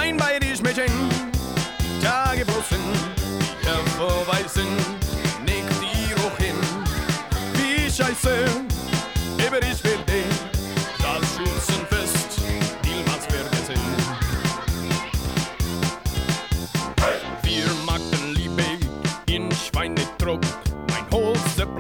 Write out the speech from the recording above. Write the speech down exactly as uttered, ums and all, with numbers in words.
Nein, bei die Mädchen, Tagebussen, die vorbei sind, nickt die hoch hin. Wie scheiße, über die Spiel